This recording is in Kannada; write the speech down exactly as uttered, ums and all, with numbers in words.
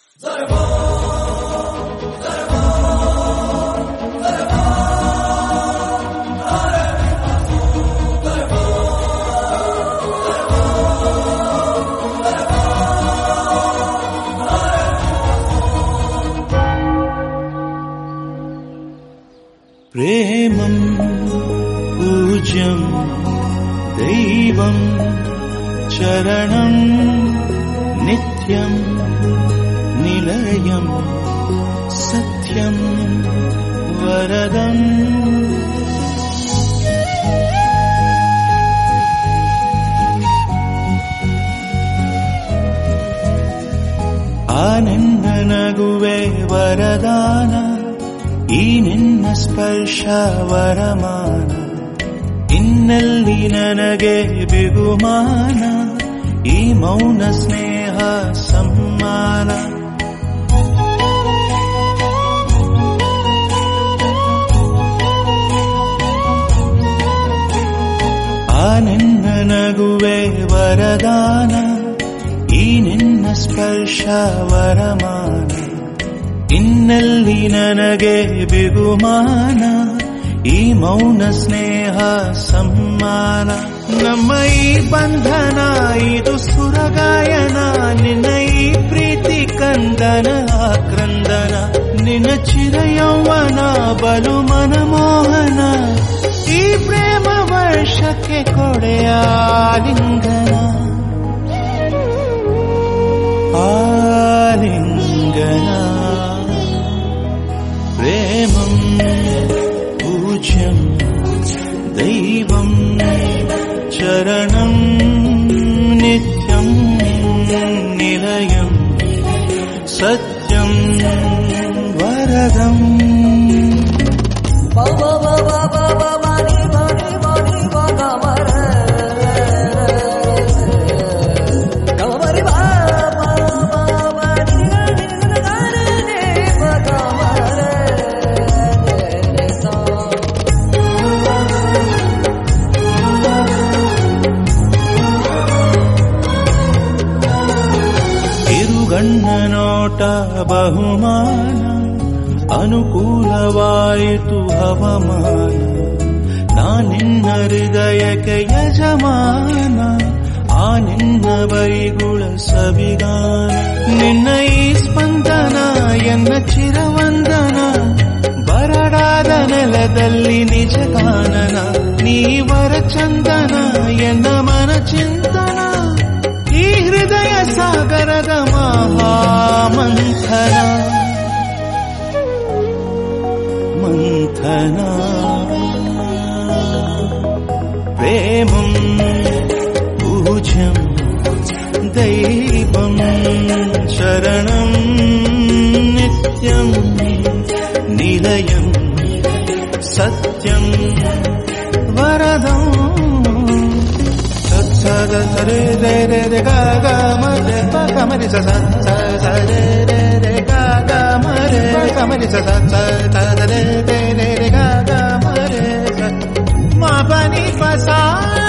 ప్రేమం పూజ్యం దైవం చరణం నిత్యం నిలయం సత్యం వరదం ಆ ನಿನ್ನ ನಗುವೆ ವರದಾನ ಈ ನಿನ್ನ ಸ್ಪರ್ಶ ವರಮಾನ ಇನ್ನೆಲ್ಲಿ ನನಗೆ ಬಿಗುಮಾನ ಈ ಮೌನ ಸ್ನೇಹ ಸಮ್ಮಾನ ಆ ನಿನ್ನ ನಗುವೆ ವರದಾನ ಈ ನಿನ್ನ ಸ್ಪರ್ಶ ವರಮಾನ ಇನ್ನೆಲ್ಲಿ ನನಗೆ ಬಿಗುಮಾನ ಈ ಮೌನ ಸ್ನೇಹ ಸಮ್ಮಾನ ನಮ್ಮ ಈ ಬಂಧನ ಇದು ಸುರಗಾಯನ ನಿನ್ನ ಈ ಪ್ರೀತಿ ಕಂದನ ಆಕ್ರಂದನ ನಿನ್ನ ಚಿರಯೌವನ ಬಲು ಮನಮೋಹನ ಈ ಪ್ರೇಮ ವರ್ಷಕ್ಕೆ ಕೊಡೆಯ ಆಲಿಂಗನ ಆಲಿಂಗನ ప్రేమం పూజ్యం దైవం చరణం నిత్యం నిలయం సత్యం వరదం ಗಣ್ಣ ನೋಟ ಬಹುಮಾನ ಅನುಕೂಲವಾಯಿತು ಹವಮಾನ ನಾನಿನ್ನ ಹೃದಯಕ್ಕೆ ಯಜಮಾನ ಆ ನಿನ್ನ ಬೈಗುಳ ಸವಿಗಾನ ನಿನ್ನ ಈ ಸ್ಪಂದನ ಎನ್ನ ಚಿರವಂದನ ಬರಡಾದ ನೆಲದಲ್ಲಿ ನಿಜ ಕಾನನ ನೀವರ ಚಂದನ ಎನ್ನ ಮನ ಚಿಂತನ ಈ ಹೃದಯ ಸಾಗರದ ಮಹಾಮಂಥನ ಮಂಥನ ಪ್ರೇಮಂ ಪೂಜ್ಯಂ ದೈವಂ ಶರಣಂ ನಿತ್ಯಂ ನಿಲಯಂ ಸತ್ಯಂ ವರದಂ ಸದ ಸರೆ ರೇ ರೇ ರೇ ಗ ಗ ಮ ರೇ ಪ ಗ ಮ ರಿ ಸ ಸ ಸ ಸ ರೇ ರೇ ರೇ ಗ ಗ ಮ ರೇ ಪ ಗ ಮ ರಿ ಸ ಸ ಸ ಸ ರೇ ರೇ ರೇ ರೇ ಗ ಗ ಮ ರೇ ಸ ಮ ಪ ನಿ ಪ ಸ